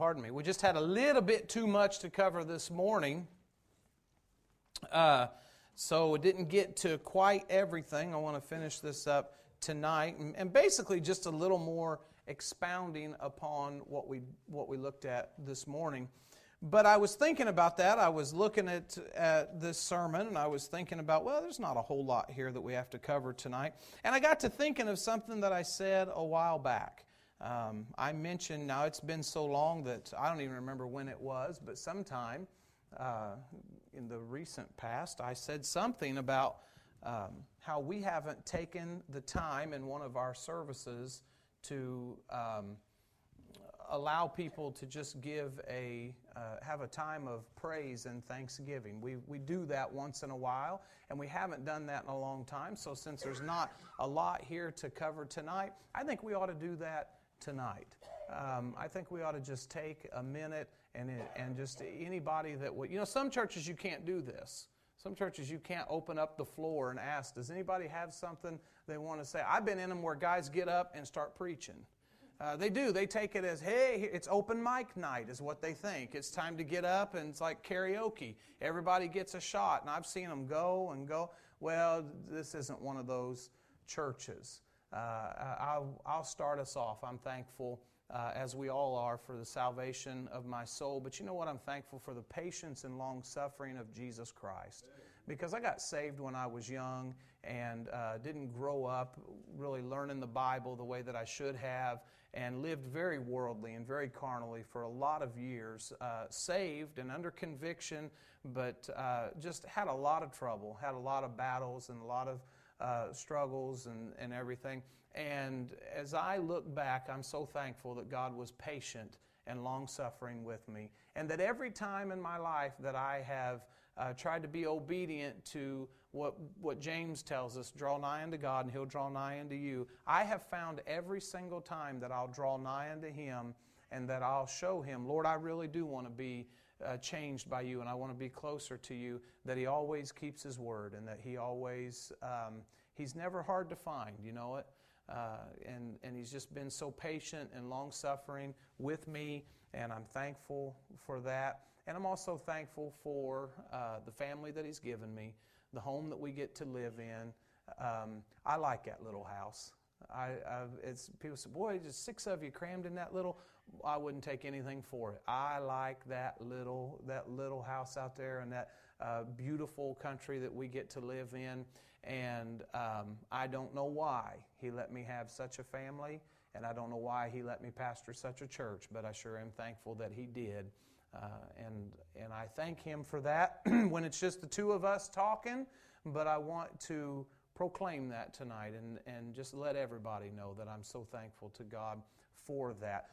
Pardon me. We just had a little bit too much to cover this morning. So it didn't get to quite everything. I want to finish this up tonight. And basically just a little more expounding upon what we looked at this morning. But I was thinking about that. I was looking at this sermon, and I was thinking about, well, there's not a whole lot here that we have to cover tonight. And I got to thinking of something that I said a while back. I mentioned, now it's been so long that I don't even remember when it was, but sometime in the recent past, I said something about how we haven't taken the time in one of our services to allow people to just have a time of praise and thanksgiving. We do that once in a while, and we haven't done that in a long time. So since there's not a lot here to cover tonight, I think we ought to do that tonight. I think we ought to just take a minute and just anybody that would, some churches you can't do this. Some churches you can't open up the floor and ask, does anybody have something they want to say? I've been in them where guys get up and start preaching. They do. They take it as, hey, it's open mic night is what they think. It's time to get up, and it's like karaoke. Everybody gets a shot, and I've seen them go and go. Well, this isn't one of those churches. I'll start us off. I'm thankful, as we all are, for the salvation of my soul. But you know what? I'm thankful for the patience and long-suffering of Jesus Christ. Because I got saved when I was young and didn't grow up really learning the Bible the way that I should have, and lived very worldly and very carnally for a lot of years, saved and under conviction, but just had a lot of trouble, had a lot of battles and a lot of struggles and everything. And as I look back, I'm so thankful that God was patient and long-suffering with me. And that every time in my life that I have tried to be obedient to what James tells us, draw nigh unto God and He'll draw nigh unto you, I have found every single time that I'll draw nigh unto Him and that I'll show Him, Lord, I really do want to be changed by you and I want to be closer to you, that He always keeps His word and that He always, He's never hard to find, you know it. And He's just been so patient and long-suffering with me, and I'm thankful for that. And I'm also thankful for the family that He's given me, the home that we get to live in. I like that little house. People say, boy, just 6 of you crammed in that little. I wouldn't take anything for it. I like that little house out there and that beautiful country that we get to live in. And I don't know why He let me have such a family, and I don't know why He let me pastor such a church, but I sure am thankful that He did. And I thank Him for that when it's just the two of us talking, but I want to proclaim that tonight and just let everybody know that I'm so thankful to God for that.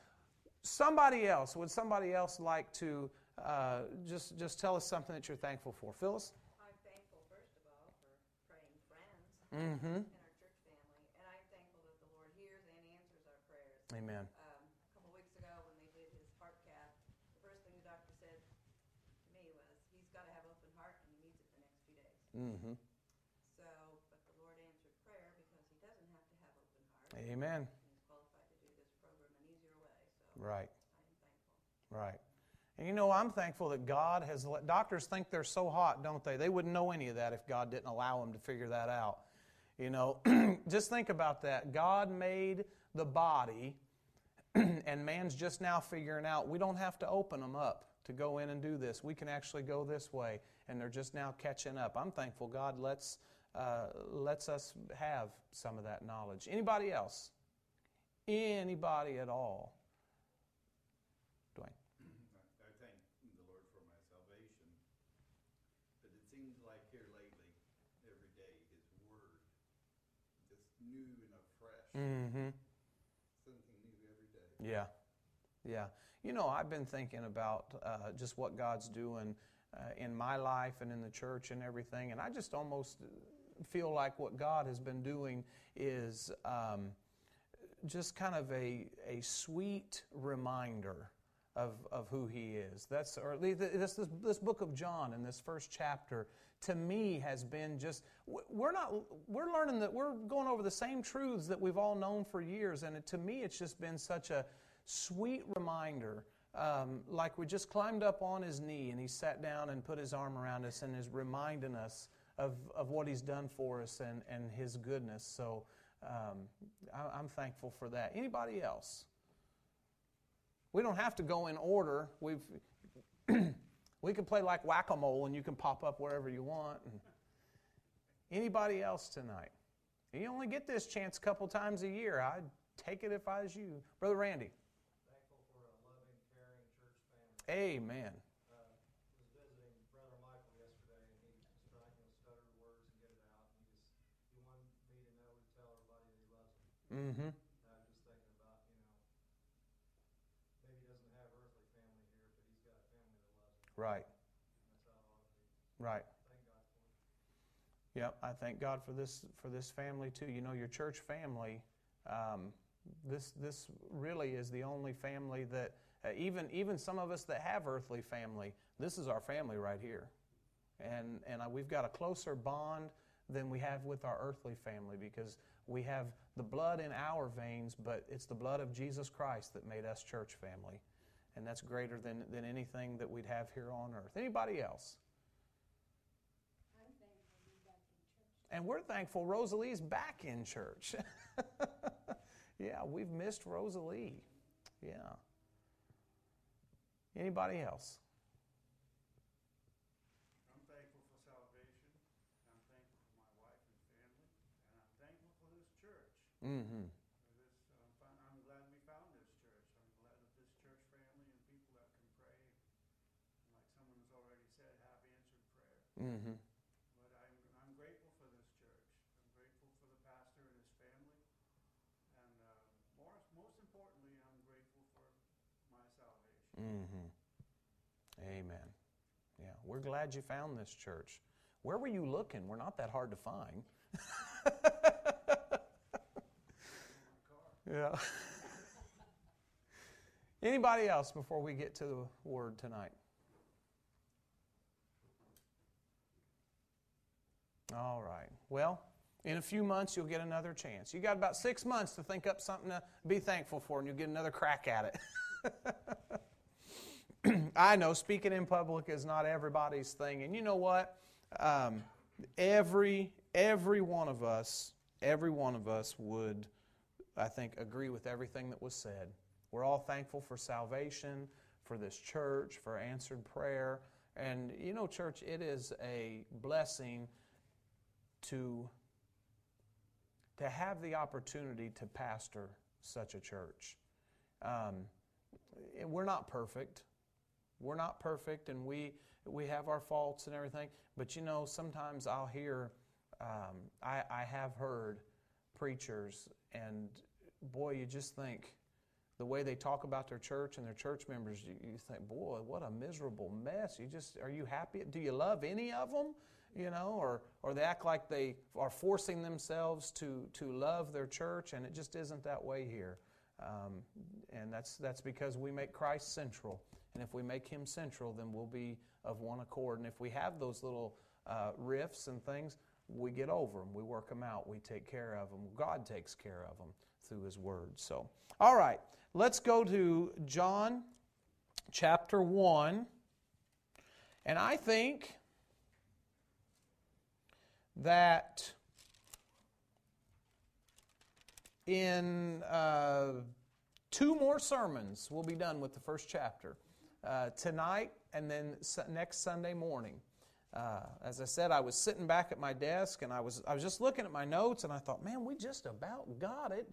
Would somebody else like to just tell us something that you're thankful for? Phyllis? I'm thankful, first of all, for praying friends Mm-hmm. in our church family, and I'm thankful that the Lord hears and answers our prayers. Amen. A couple weeks ago when they did his heart cath, the first thing the doctor said to me was, he's got to have open heart and he needs it the next few days. Mm-hmm. But the Lord answered prayer because he doesn't have to have open heart. Amen. And he's qualified to do this program an easier way. So Right. I am thankful. Right. And I'm thankful that God has doctors think they're so hot, don't they? They wouldn't know any of that if God didn't allow them to figure that out. Just think about that. God made the body, and man's just now figuring out we don't have to open them up to go in and do this. We can actually go this way, and they're just now catching up. I'm thankful God lets us have some of that knowledge. Anybody else? Anybody at all? Dwayne. I thank the Lord for my salvation, but it seems like here lately, every day, His Word, just new and afresh. Mm-hmm. Something new every day. Yeah. I've been thinking about just what God's doing in my life and in the church and everything, and I just almost feel like what God has been doing is just kind of a sweet reminder of who He is. This book of John in this first chapter, to me, has been just, we're learning that we're going over the same truths that we've all known for years, and to me it's just been such a sweet reminder like we just climbed up on His knee and He sat down and put His arm around us and is reminding us of what He's done for us and His goodness. So I'm thankful for that. Anybody else? We don't have to go in order. We can play like whack-a-mole and you can pop up wherever you want. Anybody else tonight? You only get this chance a couple times a year. I'd take it if I was you. Brother Randy. Thankful for a loving, caring church family. Amen. Was visiting Brother Michael yesterday, and he was trying to stutter words and get it out. And he wanted me to know to tell everybody that he loves them. Mm-hmm. And I was just thinking about, maybe he doesn't have earthly family here, but he's got a family that loves him. Right. And that's how it ought to be. Right. Thank God for it. Yep, I thank God for this family too. You know, your church family, this really is the only family that even some of us that have earthly family, this is our family right here, and we've got a closer bond than we have with our earthly family because we have the blood in our veins, but it's the blood of Jesus Christ that made us church family, and that's greater than anything that we'd have here on earth. Anybody else? And we're thankful Rosalie's back in church. Yeah, we've missed Rosalie. Yeah. Anybody else? I'm thankful for salvation. I'm thankful for my wife and family. And I'm thankful for this church. Mm-hmm. I'm glad we found this church. I'm glad that this church family and people that can pray, and like someone has already said, have answered prayer. Mm-hmm. But I'm grateful for this church. I'm grateful for the pastor and his family. And most importantly, I'm grateful for my salvation. Mm-hmm. Amen. Yeah, we're glad you found this church. Where were you looking? We're not that hard to find. Yeah. Anybody else before we get to the word tonight? All right. Well, in a few months, you'll get another chance. You got about 6 months to think up something to be thankful for, and you'll get another crack at it. I know speaking in public is not everybody's thing, and you know what? Every one of us would, I think, agree with everything that was said. We're all thankful for salvation, for this church, for answered prayer, and you know, church, it is a blessing to have the opportunity to pastor such a church. We're not perfect. We're not perfect, and we have our faults and everything. But you know, sometimes I'll hear, I have heard preachers, and boy, you just think, the way they talk about their church and their church members, you think, boy, what a miserable mess. Are you happy? Do you love any of them? You know, or they act like they are forcing themselves to love their church, and it just isn't that way here. And that's because we make Christ central. And if we make Him central, then we'll be of one accord. And if we have those little rifts and things, we get over them. We work them out. We take care of them. God takes care of them through His Word. So, all right, let's go to John chapter 1. And I think that in 2 more sermons, we'll be done with the first chapter. Tonight and then next Sunday morning. As I said, I was sitting back at my desk and I was just looking at my notes, and I thought, man, we just about got it.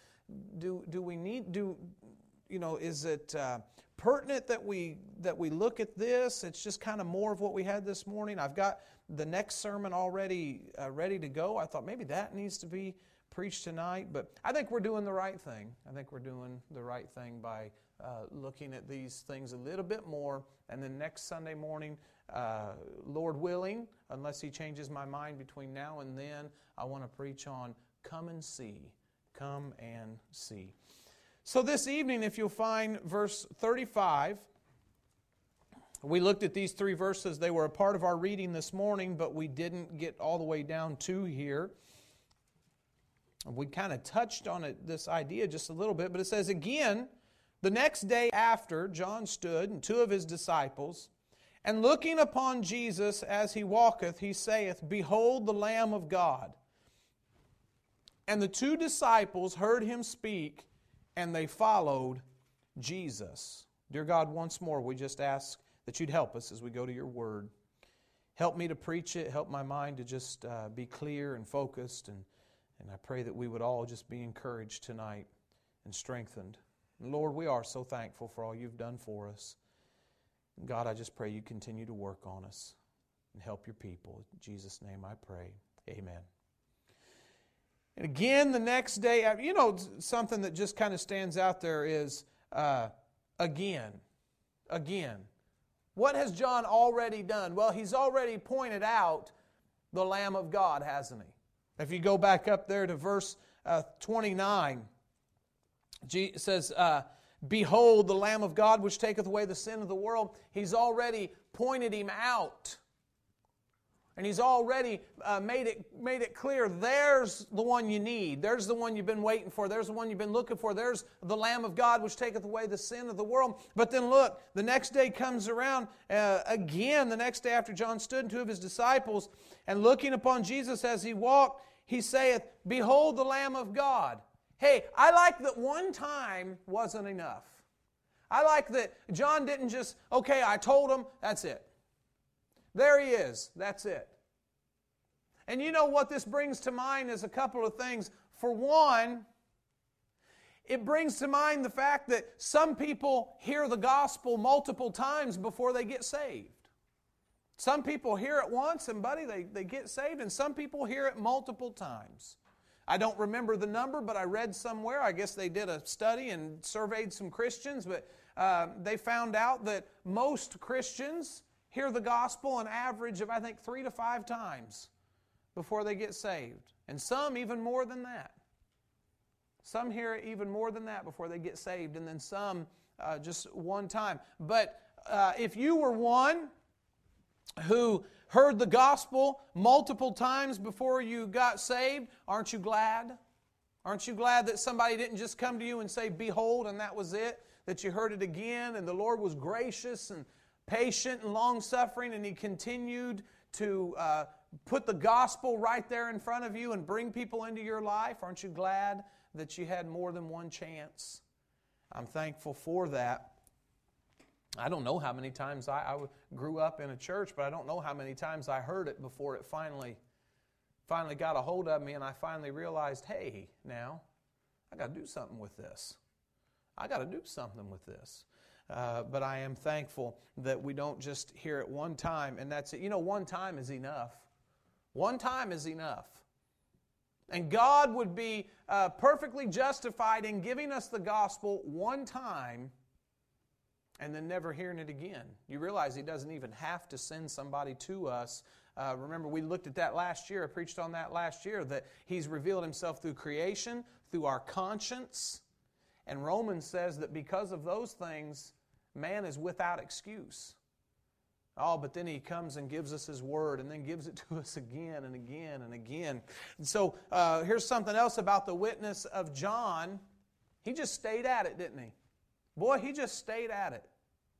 Is it pertinent that we look at this? It's just kind of more of what we had this morning. I've got the next sermon already ready to go. I thought maybe that needs to be preached tonight, but I think we're doing the right thing. I think we're doing the right thing by looking at these things a little bit more, and then next Sunday morning, Lord willing, unless He changes my mind between now and then, I want to preach on come and see. Come and see. So this evening, if you'll find verse 35, we looked at these 3 verses. They were a part of our reading this morning, but we didn't get all the way down to here. We kind of touched on it, this idea just a little bit, but it says, again, The next day after, John stood, and two of his disciples, and looking upon Jesus as he walketh, he saith, Behold the Lamb of God. And the two disciples heard him speak, and they followed Jesus. Dear God, once more, we just ask that you'd help us as we go to your word. Help me to preach it. Help my mind to just be clear and focused. And I pray that we would all just be encouraged tonight and strengthened. And Lord, we are so thankful for all you've done for us. And God, I just pray you continue to work on us and help your people. In Jesus' name I pray. Amen. And again, the next day, you know, something that just kind of stands out there is, again. What has John already done? Well, he's already pointed out the Lamb of God, hasn't he? If you go back up there to verse 29, it says, Behold the Lamb of God which taketh away the sin of the world. He's already pointed him out. And he's already made it clear, there's the one you need. There's the one you've been waiting for. There's the one you've been looking for. There's the Lamb of God which taketh away the sin of the world. But then look, the next day comes around, again, the next day after John stood, and two of his disciples, and looking upon Jesus as he walked, he saith, Behold the Lamb of God. Hey, I like that one time wasn't enough. I like that John didn't just, okay, I told him, that's it. There he is. That's it. And you know what this brings to mind is a couple of things. For one, it brings to mind the fact that some people hear the gospel multiple times before they get saved. Some people hear it once and, buddy, they get saved, and some people hear it multiple times. I don't remember the number, but I read somewhere, I guess they did a study and surveyed some Christians, but they found out that most Christians hear the gospel an average of, I think, 3 to 5 times before they get saved. And some even more than that. Some hear it even more than that before they get saved, and then some just one time. But if you were one who heard the gospel multiple times before you got saved, aren't you glad? Aren't you glad that somebody didn't just come to you and say, Behold, and that was it? That you heard it again, and the Lord was gracious and patient and long-suffering, and He continued to put the gospel right there in front of you and bring people into your life? Aren't you glad that you had more than one chance? I'm thankful for that. I don't know how many times I grew up in a church, but I don't know how many times I heard it before it finally got a hold of me, and I finally realized, hey, now, I got to do something with this. I got to do something with this. But I am thankful that we don't just hear it one time, and that's it. You know, one time is enough. One time is enough. And God would be perfectly justified in giving us the gospel one time and then never hearing it again. You realize He doesn't even have to send somebody to us. Remember, we looked at that last year. I preached on that last year, that He's revealed Himself through creation, through our conscience. And Romans says that because of those things, man is without excuse. Oh, but then He comes and gives us His Word and then gives it to us again and again and again. And so here's something else about the witness of John. He just stayed at it, didn't he? Boy, he just stayed at it.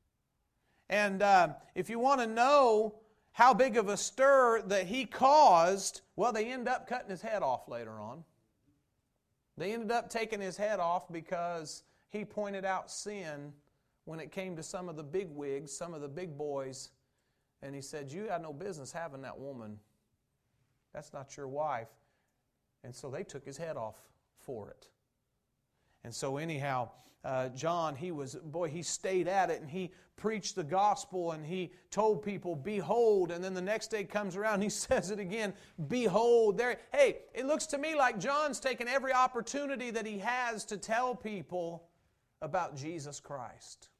And if you want to know how big of a stir that he caused, well, they end up cutting his head off later on. They ended up taking his head off because he pointed out sin when it came to some of the big wigs, some of the big boys. And he said, you had no business having that woman. That's not your wife. And so they took his head off for it. And so anyhow, John, he stayed at it, and he preached the gospel, and he told people, behold, and then the next day comes around and he says it again, behold. There. Hey, it looks to me like John's taken every opportunity that he has to tell people about Jesus Christ.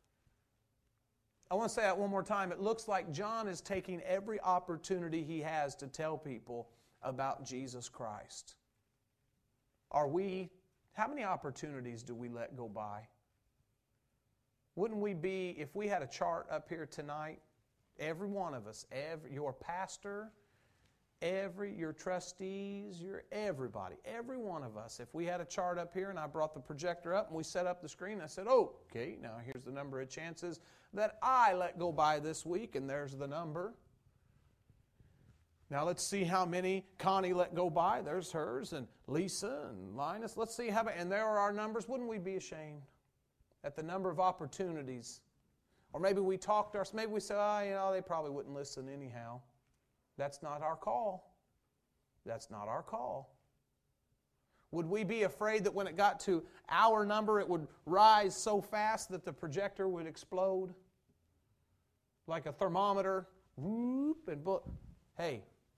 I want to say that one more time. It looks like John is taking every opportunity he has to tell people about Jesus Christ. How many opportunities do we let go by? Wouldn't we be, if we had a chart up here tonight, every one of us, your pastor, your trustees, your everybody, every one of us. If we had a chart up here and I brought the projector up and we set up the screen, I said, okay, now here's the number of chances that I let go by this week, and there's the number. Now let's see how many Connie let go by. There's hers, and Lisa and Linus. Let's see how many, and there are our numbers. Wouldn't we be ashamed at the number of opportunities? Or maybe we talked to maybe we said, they probably wouldn't listen anyhow. That's not our call. That's not our call. Would we be afraid that when it got to our number, it would rise so fast that the projector would explode? Like a thermometer. Whoop, and hey,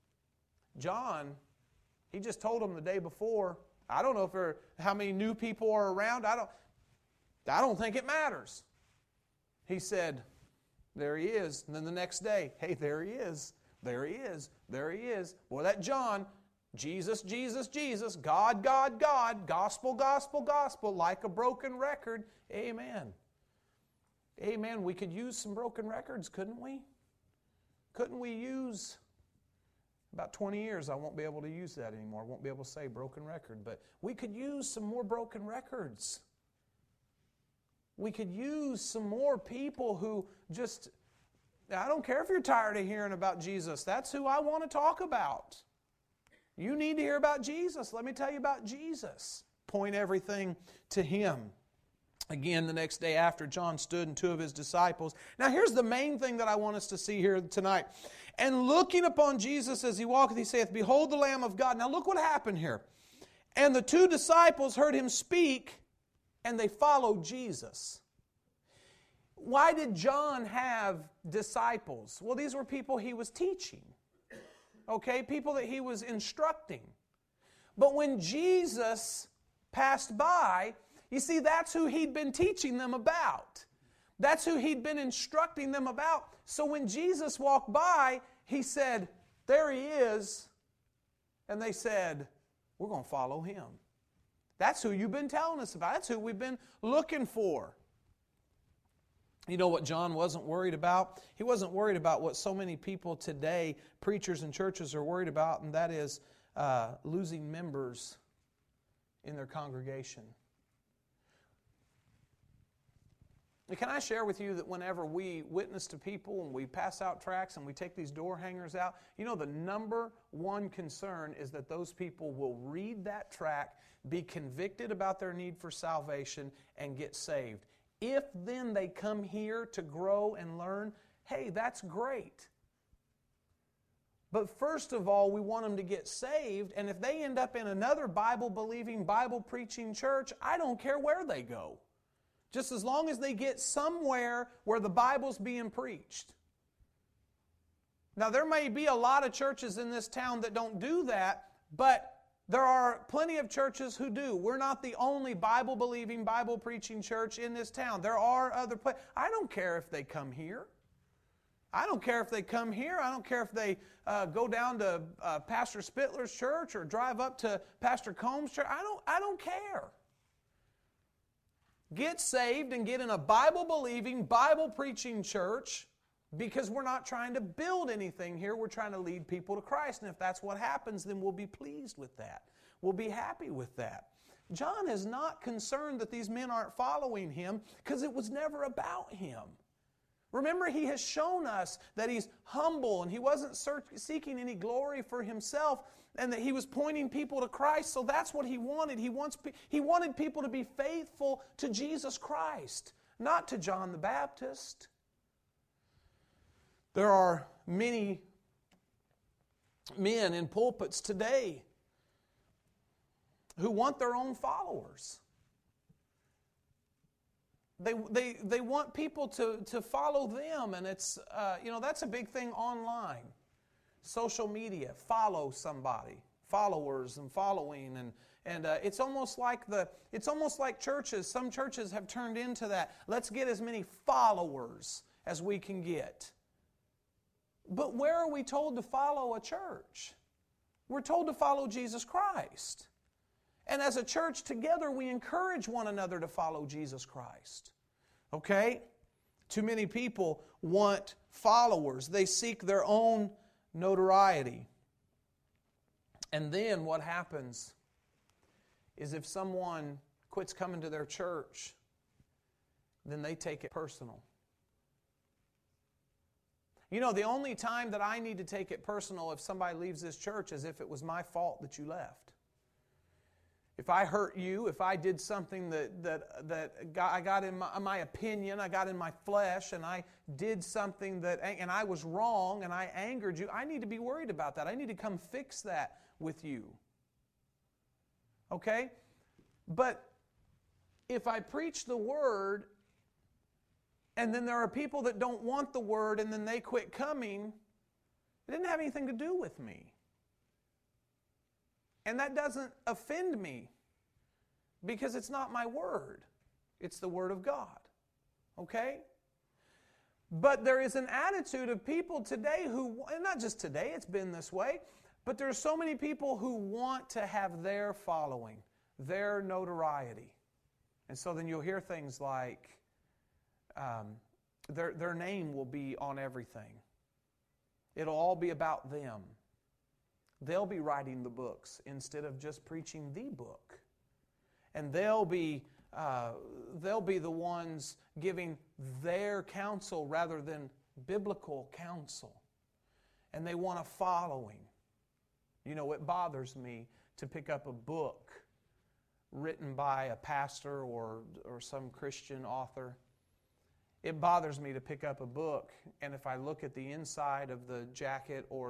John, he just told them the day before, I don't know how many new people are around. I don't think it matters. He said, there he is. And then the next day, hey, there he is. There he is. There he is. Boy, that John, Jesus, Jesus, Jesus, God, God, God, gospel, gospel, gospel, like a broken record. Amen. Amen. We could use some broken records, couldn't we? Couldn't we use... About 20 years, I won't be able to use that anymore. I won't be able to say broken record. But we could use some more broken records. We could use some more people who just... I don't care if you're tired of hearing about Jesus. That's who I want to talk about. You need to hear about Jesus. Let me tell you about Jesus. Point everything to Him. Again, the next day after, John stood and two of his disciples. Now here's the main thing that I want us to see here tonight. And looking upon Jesus as He walketh, He saith, Behold the Lamb of God. Now look what happened here. And the two disciples heard Him speak, and they followed Jesus. Why did John have disciples? Well, these were people he was teaching. Okay, people that he was instructing. But when Jesus passed by, you see, that's who He'd been teaching them about. That's who He'd been instructing them about. So when Jesus walked by, He said, there He is. And they said, we're going to follow Him. That's who you've been telling us about. That's who we've been looking for. You know what John wasn't worried about? He wasn't worried about what so many people today, preachers and churches, are worried about, and that is losing members in their congregation. Can I share with you that whenever we witness to people and we pass out tracts and we take these door hangers out, you know the number one concern is that those people will read that tract, be convicted about their need for salvation, and get saved. If then they come here to grow and learn, hey, that's great. But first of all, we want them to get saved, and if they end up in another Bible-believing, Bible-preaching church, I don't care where they go. Just as long as they get somewhere where the Bible's being preached. Now, there may be a lot of churches in this town that don't do that, but there are plenty of churches who do. We're not the only Bible-believing, Bible-preaching church in this town. There are other places. I don't care if they come here. I don't care if they come here. I don't care if they go down to Pastor Spittler's church or drive up to Pastor Combs' church. I don't care. Get saved and get in a Bible-believing, Bible-preaching church, because we're not trying to build anything here. We're trying to lead people to Christ. And if that's what happens, then we'll be pleased with that. We'll be happy with that. John is not concerned that these men aren't following him because it was never about him. Remember, he has shown us that he's humble and he wasn't seeking any glory for himself, and that he was pointing people to Christ. So that's what he wanted. He wanted people to be faithful to Jesus Christ, not to John the Baptist. There are many men in pulpits today who want their own followers. They want people to follow them, and it's that's a big thing online. Social media, follow somebody, followers and following, and it's almost like churches. Some churches have turned into that. Let's get as many followers as we can get. But where are we told to follow a church? We're told to follow Jesus Christ. And as a church together, we encourage one another to follow Jesus Christ. Okay? Too many people want followers. They seek their own notoriety. And then what happens is if someone quits coming to their church, then they take it personal. You know, the only time that I need to take it personal if somebody leaves this church is if it was my fault that you left. If I hurt you, if I did something that I got in my opinion, I got in my flesh, and I did something and I was wrong and I angered you, I need to be worried about that. I need to come fix that with you. Okay? But if I preach the Word and then there are people that don't want the Word and then they quit coming, it didn't have anything to do with me. And that doesn't offend me because it's not my word. It's the Word of God. Okay? But there is an attitude of people today who, and not just today, it's been this way, but there are so many people who want to have their following, their notoriety. And so then you'll hear things like, their name will be on everything. It'll all be about them. They'll be writing the books instead of just preaching the book. And they'll be the ones giving their counsel rather than biblical counsel. And they want a following. You know, it bothers me to pick up a book written by a pastor or some Christian author. It bothers me to pick up a book, and if I look at the inside of the jacket or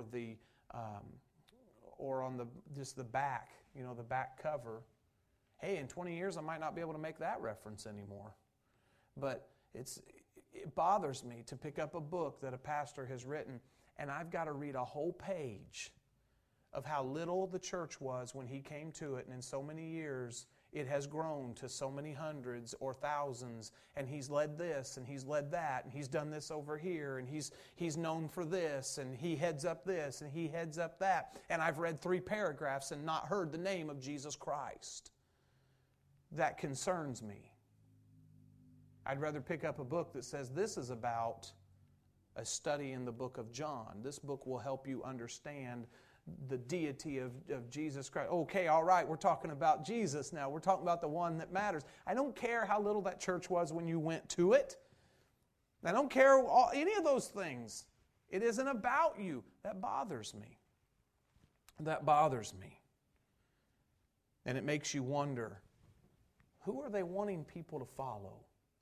on the back, you know, the back cover, hey, in 20 years I might not be able to make that reference anymore. But it bothers me to pick up a book that a pastor has written, and I've got to read a whole page of how little the church was when he came to it, and in so many years it has grown to so many hundreds or thousands, and he's led this, and he's led that, and he's done this over here, and he's known for this, and he heads up this, and he heads up that. And I've read 3 paragraphs and not heard the name of Jesus Christ. That concerns me. I'd rather pick up a book that says this is about a study in the book of John. This book will help you understand the deity of Jesus Christ. Okay, all right, we're talking about Jesus now. We're talking about the one that matters. I don't care how little that church was when you went to it. I don't care any of those things. It isn't about you. That bothers me. That bothers me. And it makes you wonder, who are they wanting people to follow?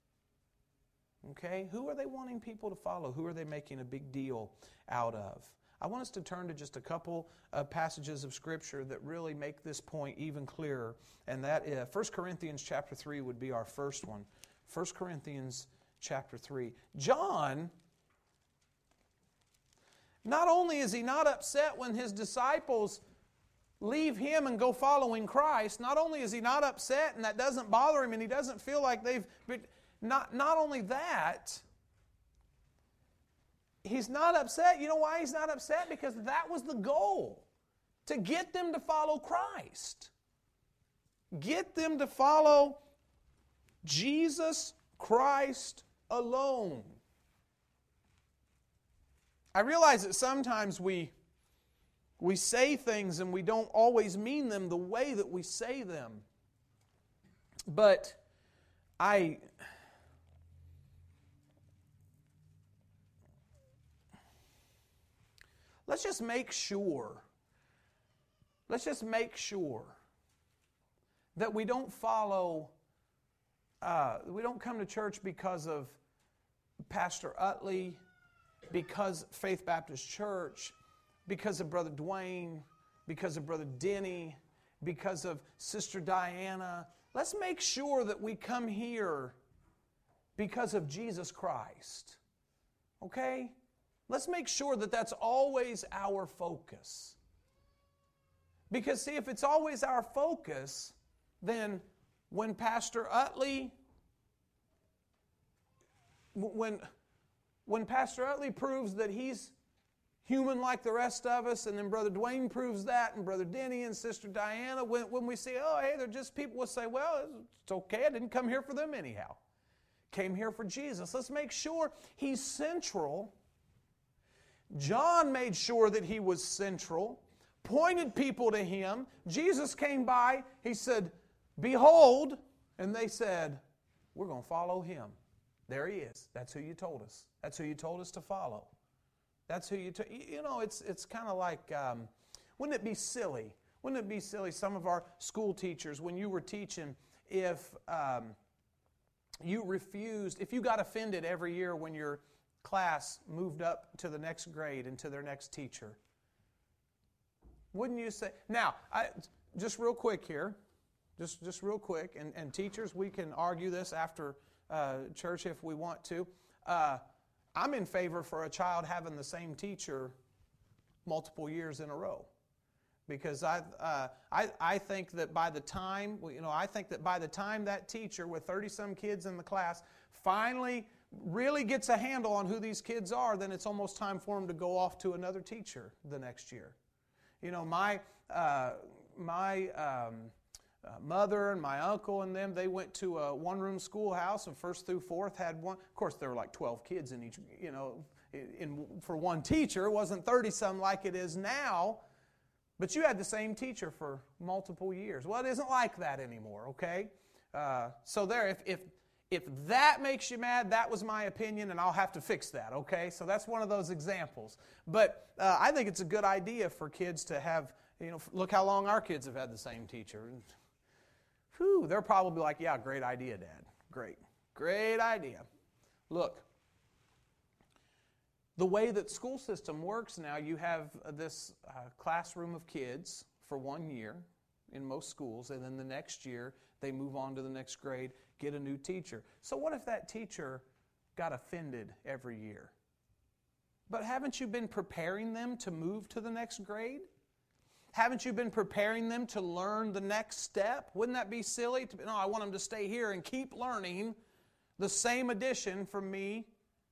Okay, who are they wanting people to follow? Who are they making a big deal out of? I want us to turn to just a couple of passages of Scripture that really make this point even clearer. And that is 1 Corinthians chapter 3 would be our first one. 1 Corinthians chapter 3. John, not only is he not upset when his disciples leave him and go following Christ, not only is he not upset and that doesn't bother him and he doesn't feel like they've... Not only that... He's not upset. You know why he's not upset? Because that was the goal. To get them to follow Christ. Get them to follow Jesus Christ alone. I realize that sometimes we say things and we don't always mean them the way that we say them. But let's just make sure that we don't we don't come to church because of Pastor Utley, because Faith Baptist Church, because of Brother Dwayne, because of Brother Denny, because of Sister Diana. Let's make sure that we come here because of Jesus Christ. Okay? Let's make sure that that's always our focus. Because, see, if it's always our focus, then when Pastor Utley, when Pastor Utley proves that he's human like the rest of us, and then Brother Dwayne proves that, and Brother Denny and Sister Diana, when we say, oh, hey, they're just people, we'll say, well, it's okay, I didn't come here for them anyhow. Came here for Jesus. Let's make sure he's central. John made sure that he was central. pointed people to Him. Jesus came by. He said, behold. And they said, we're going to follow Him. There He is. That's who you told us. That's who you told us to follow. That's who you know, it's kind of like, wouldn't it be silly? Wouldn't it be silly, some of our school teachers, when you were teaching, if you refused, if you got offended every year when your class moved up to the next grade and to their next teacher? Wouldn't you say, now, just real quick here, just real quick, and teachers, we can argue this after church if we want to. I'm in favor for a child having the same teacher multiple years in a row. Because I think that by the time, that teacher with 30-some kids in the class finally really gets a handle on who these kids are, then it's almost time for them to go off to another teacher the next year. You know, my mother and my uncle and them, they went to a one-room schoolhouse, and 1st through 4th had one. Of course, there were like 12 kids in each, for one teacher. It wasn't 30-some like it is now. But you had the same teacher for multiple years. Well, it isn't like that anymore, okay? So there, if that makes you mad, that was my opinion, and I'll have to fix that, okay? So that's one of those examples. But I think it's a good idea for kids to have, look how long our kids have had the same teacher. Whew, they're probably like, yeah, great idea, Dad. Great idea. Look. The way that school system works now, you have this classroom of kids for 1 year in most schools, and then the next year they move on to the next grade, get a new teacher. So what if that teacher got offended every year? But haven't you been preparing them to move to the next grade? Haven't you been preparing them to learn the next step? Wouldn't that be silly? No, I want them to stay here and keep learning the same addition from me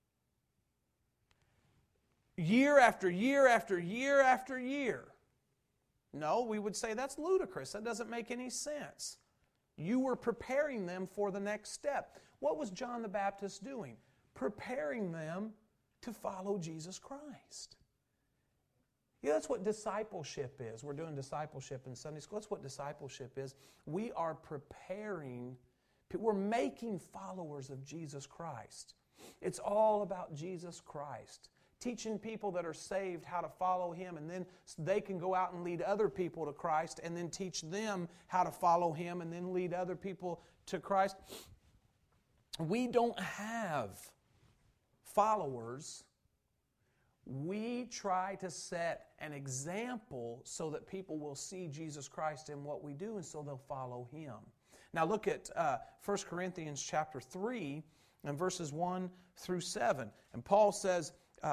year after year after year after year. No, we would say that's ludicrous. That doesn't make any sense. You were preparing them for the next step. What was John the Baptist doing? Preparing them to follow Jesus Christ. Yeah, that's what discipleship is. We're doing discipleship in Sunday school. That's what discipleship is. We are preparing, we're making followers of Jesus Christ. It's all about Jesus Christ. Teaching people that are saved how to follow Him, and then they can go out and lead other people to Christ, and then teach them how to follow Him, and then lead other people to Christ. We don't have followers. We try to set an example so that people will see Jesus Christ in what we do, and so they'll follow Him. Now look at 1 Corinthians chapter 3 and verses 1 through 7. And Paul says,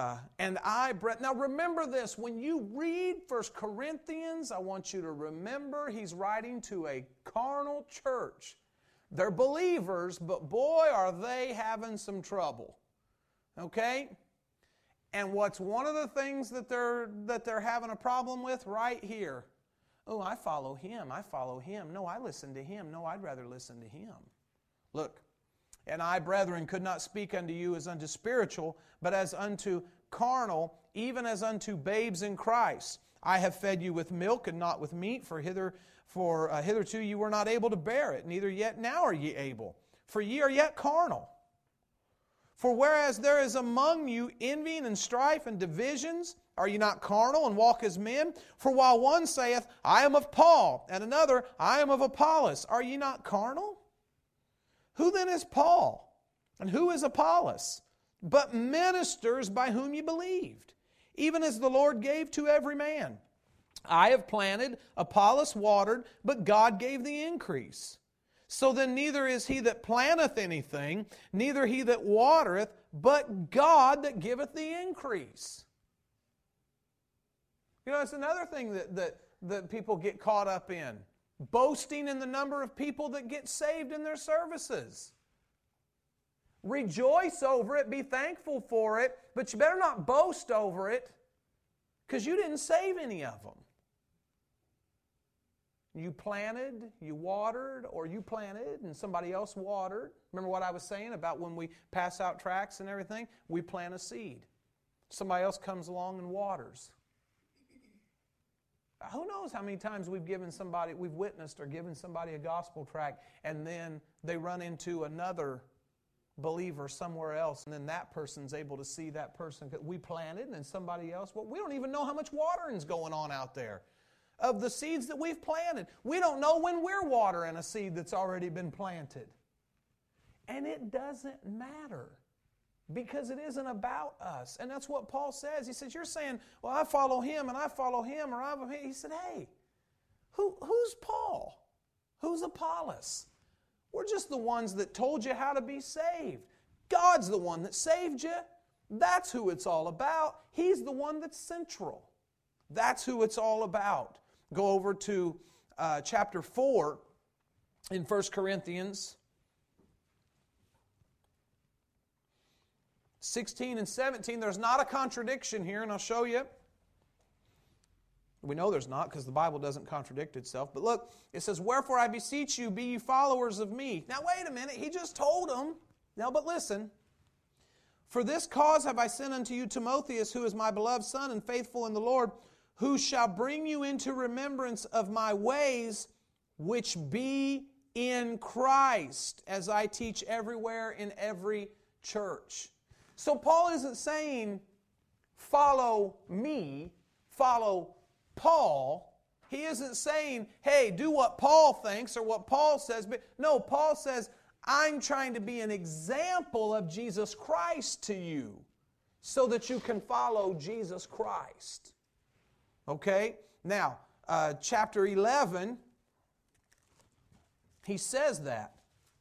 now remember this, when you read 1 Corinthians, I want you to remember he's writing to a carnal church. They're believers, but boy, are they having some trouble. Okay? And what's one of the things that they're having a problem with right here? Oh, I follow him. No, I listen to him. No, I'd rather listen to him. Look. And I, brethren, could not speak unto you as unto spiritual, but as unto carnal, even as unto babes in Christ. I have fed you with milk and not with meat, for hitherto you were not able to bear it, neither yet now are ye able. For ye are yet carnal. For whereas there is among you envying and strife and divisions, are ye not carnal and walk as men? For while one saith, I am of Paul, and another, I am of Apollos, are ye not carnal? Who then is Paul? And who is Apollos? But ministers by whom ye believed, even as the Lord gave to every man. I have planted, Apollos watered, but God gave the increase. So then neither is he that planteth anything, neither he that watereth, but God that giveth the increase. You know, it's another thing that people get caught up in. Boasting in the number of people that get saved in their services. Rejoice over it, be thankful for it, but you better not boast over it because you didn't save any of them. You planted, you watered, or you planted and somebody else watered. Remember what I was saying about when we pass out tracts and everything? We plant a seed. Somebody else comes along and waters. Who knows how many times we've witnessed or given somebody a gospel tract, and then they run into another believer somewhere else, and then that person's able to see that person we planted, and then somebody else. Well, we don't even know how much watering's going on out there of the seeds that we've planted. We don't know when we're watering a seed that's already been planted. And it doesn't matter, because it isn't about us. And that's what Paul says. He says, you're saying, well, I follow him, and I follow him, or I'm him. He said, hey, who's Paul? Who's Apollos? We're just the ones that told you how to be saved. God's the one that saved you. That's who it's all about. He's the one that's central. That's who it's all about. Go over to chapter 4 in 1 Corinthians 16 and 17. There's not a contradiction here, and I'll show you. We know there's not, because the Bible doesn't contradict itself. But look, it says, wherefore I beseech you, be ye followers of me. Now wait a minute, he just told them. Now but listen. For this cause have I sent unto you Timotheus, who is my beloved son and faithful in the Lord, who shall bring you into remembrance of my ways, which be in Christ, as I teach everywhere in every church. So Paul isn't saying, follow me, follow Paul. He isn't saying, hey, do what Paul thinks or what Paul says. But no, Paul says, I'm trying to be an example of Jesus Christ to you so that you can follow Jesus Christ. Okay? Now, chapter 11, he says that.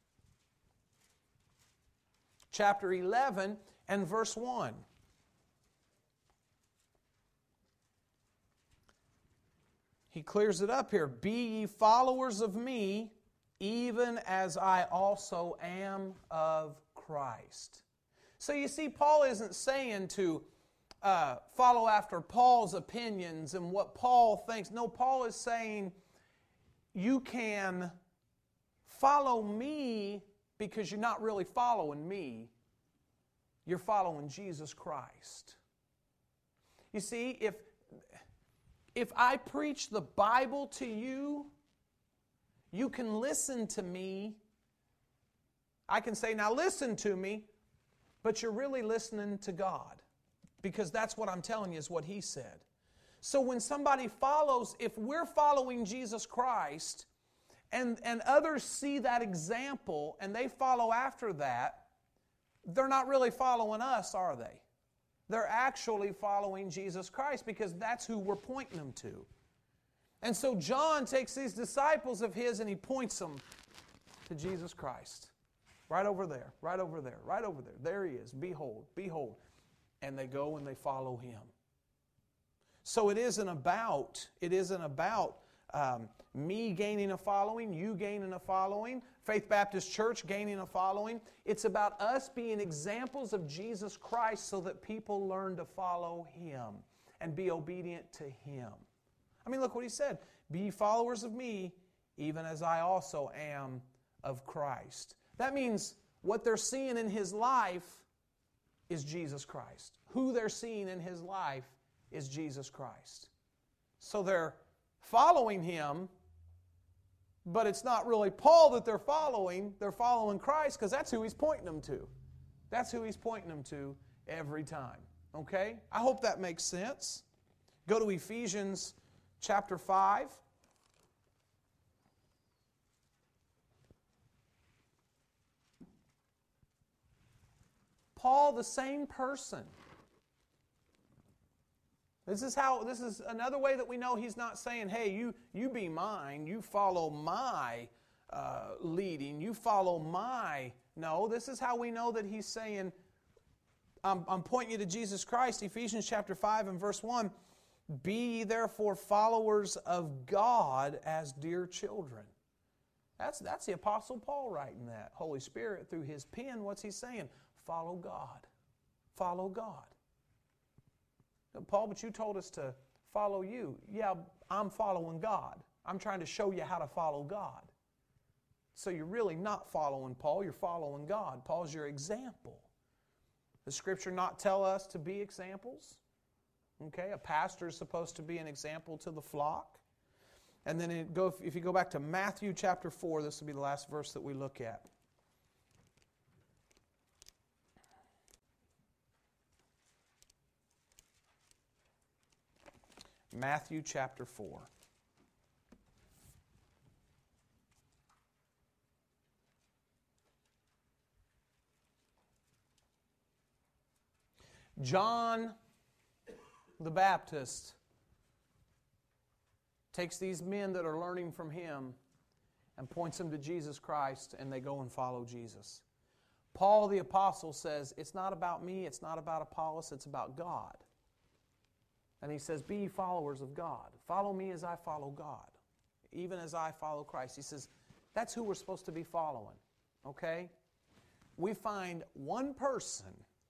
Chapter 11 and verse 1. He clears it up here. Be ye followers of me, even as I also am of Christ. So you see, Paul isn't saying to follow after Paul's opinions and what Paul thinks. No, Paul is saying you can follow me because you're not really following me. You're following Jesus Christ. You see, if I preach the Bible to you, you can listen to me. I can say, now listen to me, but you're really listening to God, because that's what I'm telling you is what He said. So when somebody follows, if we're following Jesus Christ and others see that example and they follow after that, they're not really following us, are they? They're actually following Jesus Christ, because that's who we're pointing them to. And so John takes these disciples of his and he points them to Jesus Christ. Right over there, right over there, right over there. There He is. Behold, behold. And they go and they follow Him. So it isn't about me gaining a following, you gaining a following, Faith Baptist Church gaining a following. It's about us being examples of Jesus Christ so that people learn to follow Him and be obedient to Him. I mean, look what He said. Be ye followers of me, even as I also am of Christ. That means what they're seeing in His life is Jesus Christ. Who they're seeing in His life is Jesus Christ. So they're following Him, but it's not really Paul that they're following. They're following Christ, because that's who He's pointing them to. That's who He's pointing them to every time. Okay? I hope that makes sense. Go to Ephesians chapter 5. Paul, the same person. This is another way that we know he's not saying, hey, you be mine, you follow my leading, you follow my... No, this is how we know that he's saying, I'm pointing you to Jesus Christ. Ephesians chapter 5 and verse 1, be ye therefore followers of God as dear children. That's the Apostle Paul writing that. Holy Spirit, through his pen, what's he saying? Follow God. Follow God. Paul, but you told us to follow you. Yeah, I'm following God. I'm trying to show you how to follow God. So you're really not following Paul, you're following God. Paul's your example. Does Scripture not tell us to be examples? Okay, a pastor is supposed to be an example to the flock. And then if you go back to Matthew chapter 4, this will be the last verse that we look at. Matthew chapter 4. John the Baptist takes these men that are learning from him and points them to Jesus Christ, and they go and follow Jesus. Paul the Apostle says, it's not about me, it's not about Apollos, it's about God. And he says, be ye followers of God. Follow me as I follow God, even as I follow Christ. He says, that's who we're supposed to be following, okay? We find one person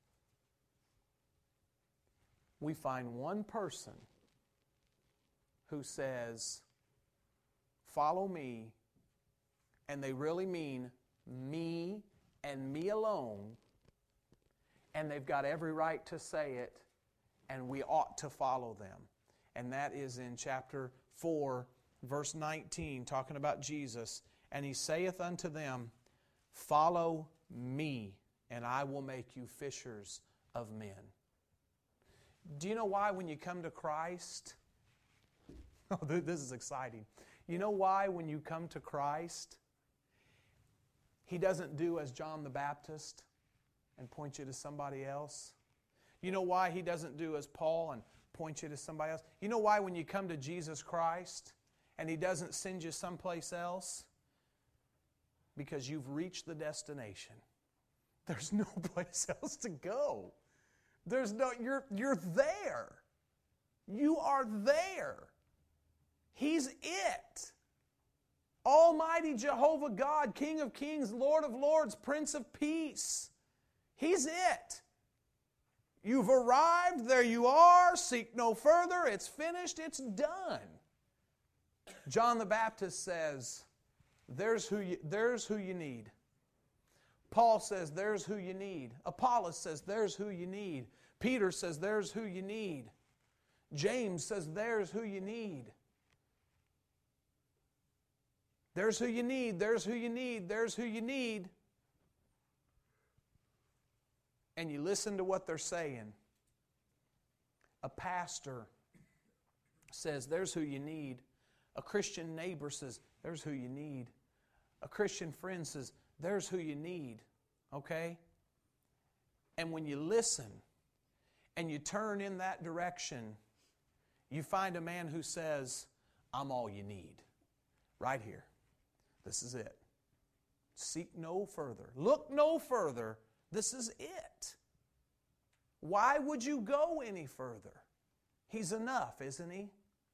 who says, follow me, and they really mean me and me alone, and they've got every right to say it, and we ought to follow them. And that is in chapter 4, verse 19, talking about Jesus. And he saith unto them, follow me, and I will make you fishers of men. Do you know why when you come to Christ? Oh, this is exciting. You know why when you come to Christ, He doesn't do as John the Baptist and point you to somebody else? You know why He doesn't do as Paul and point you to somebody else? You know why when you come to Jesus Christ and He doesn't send you someplace else? Because you've reached the destination. There's no place else to go. You're there. You are there. He's it. Almighty Jehovah God, King of kings, Lord of lords, Prince of peace. He's it. You've arrived, there you are, seek no further, it's finished, it's done. John the Baptist says, there's who you need. Paul says, there's who you need. Apollos says, there's who you need. Peter says, there's who you need. James says, there's who you need. There's who you need, there's who you need, there's who you need. And you listen to what they're saying. A pastor says, there's who you need. A Christian neighbor says, there's who you need. A Christian friend says, there's who you need. Okay? And when you listen and you turn in that direction, you find a man who says, I'm all you need. Right here. This is it. Seek no further. Look no further. This is it. Why would you go any further? He's enough, isn't He?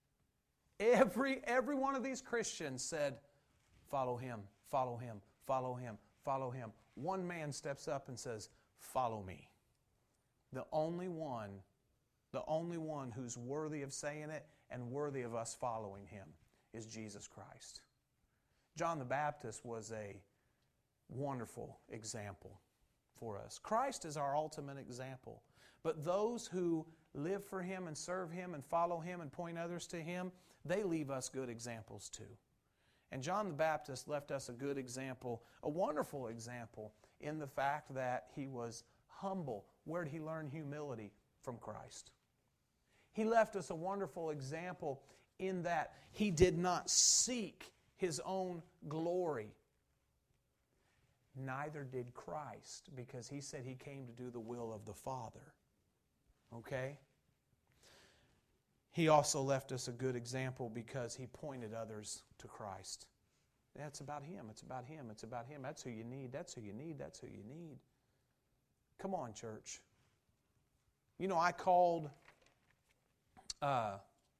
Every one of these Christians said, follow Him, follow Him, follow Him, follow Him. One man steps up and says, follow me. The only one who's worthy of saying it and worthy of us following Him is Jesus Christ. John the Baptist was a wonderful example for us. Christ is our ultimate example. But those who live for Him and serve Him and follow Him and point others to Him, they leave us good examples too. And John the Baptist left us a good example, a wonderful example, in the fact that he was humble. Where did he learn humility? From Christ. He left us a wonderful example in that he did not seek his own glory. Neither did Christ, because he said he came to do the will of the Father. Okay? He also left us a good example because he pointed others to Christ. That's about Him. It's about Him. It's about Him. That's who you need. That's who you need. That's who you need. Come on, church. You know, I called a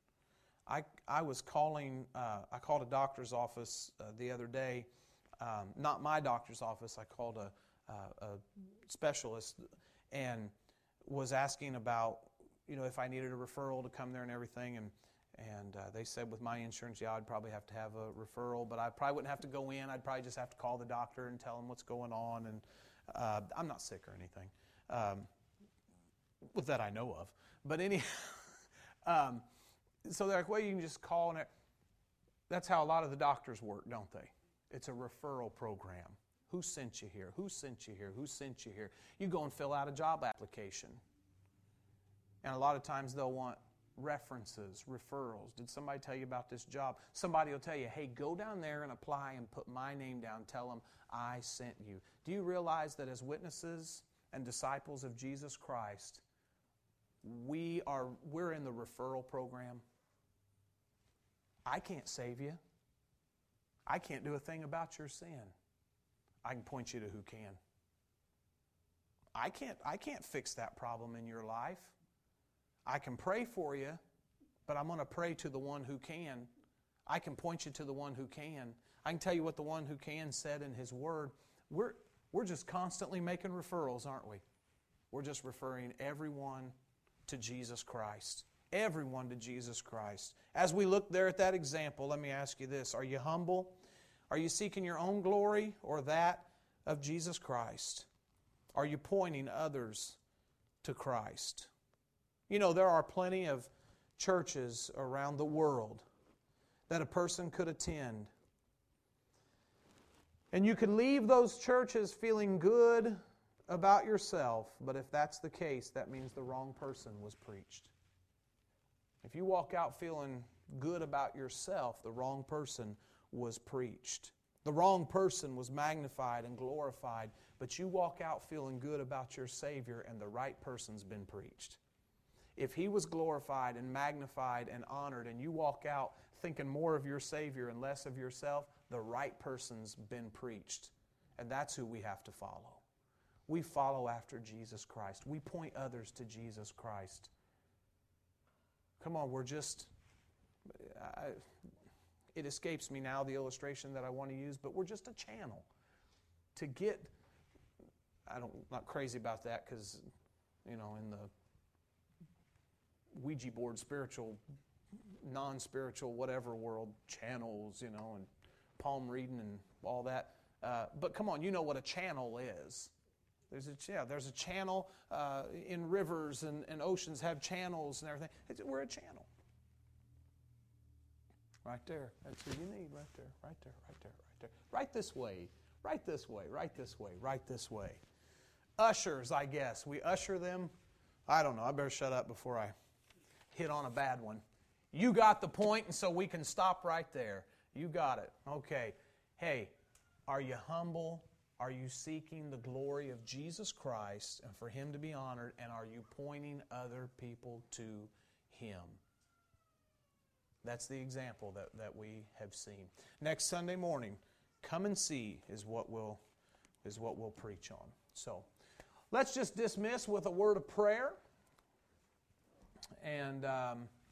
doctor's office the other day. Not my doctor's office. I called a specialist and was asking about, you know, if I needed a referral to come there and everything. And they said with my insurance, yeah, I'd probably have to have a referral, but I probably wouldn't have to go in. I'd probably just have to call the doctor and tell him what's going on. And I'm not sick or anything, with that I know of. But So they're like, well, you can just call. And that's how a lot of the doctors work, don't they? It's a referral program. Who sent you here? Who sent you here? Who sent you here? You go and fill out a job application. And a lot of times they'll want references, referrals. Did somebody tell you about this job? Somebody will tell you, hey, go down there and apply and put my name down. Tell them I sent you. Do you realize that as witnesses and disciples of Jesus Christ, we're in the referral program? I can't save you. I can't do a thing about your sin. I can point you to who can. I can't fix that problem in your life. I can pray for you, but I'm going to pray to the one who can. I can point you to the one who can. I can tell you what the one who can said in His Word. We're just constantly making referrals, aren't we? We're just referring everyone to Jesus Christ. Everyone to Jesus Christ. As we look there at that example, let me ask you this. Are you humble? Are you seeking your own glory or that of Jesus Christ? Are you pointing others to Christ? You know, there are plenty of churches around the world that a person could attend. And you could leave those churches feeling good about yourself, but if that's the case, that means the wrong person was preached. If you walk out feeling good about yourself, the wrong person was preached. The wrong person was magnified and glorified, but you walk out feeling good about your Savior and the right person's been preached. If He was glorified and magnified and honored and you walk out thinking more of your Savior and less of yourself, the right person's been preached. And that's who we have to follow. We follow after Jesus Christ. We point others to Jesus Christ. Come on, it escapes me now, the illustration that I want to use, but we're just a channel to get, not crazy about that because, in the Ouija board, spiritual, non-spiritual, whatever world, channels, and palm reading and all that. But come on, you know what a channel is. There's a channel in rivers and oceans have channels and everything. We're a channel. Right there. That's who you need. Right there. Right there. Right there. Right there. Right this way. Right this way. Right this way. Right this way. Ushers, I guess. We usher them. I don't know. I better shut up before I hit on a bad one. You got the point, and so we can stop right there. You got it. Okay. Hey, are you humble? Are you seeking the glory of Jesus Christ and for Him to be honored? And are you pointing other people to Him? That's the example that we have seen. Next Sunday morning, come and see is what we'll preach on. So let's just dismiss with a word of prayer. And